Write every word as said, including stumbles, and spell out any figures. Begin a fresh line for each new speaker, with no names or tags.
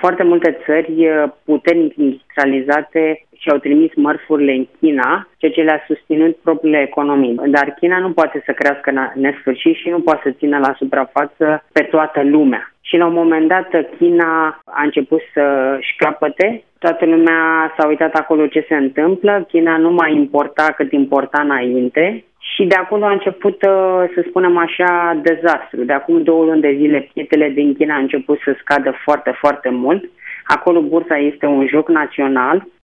foarte multe țări puternic industrializate și-au trimis mărfurile în China, ceea ce le-a susținut propriile economii. Dar China nu poate să crească nesfârșit și nu poate să țină la suprafață pe toată lumea. Și la un moment dat China a început să-și capăte, toată lumea s-a uitat acolo ce se întâmplă, China nu mai importa cât importa înainte și de acolo a început, să spunem așa, dezastru. De acum două luni de zile pietele din China a început să scadă foarte, foarte mult. Acolo bursa este un joc național.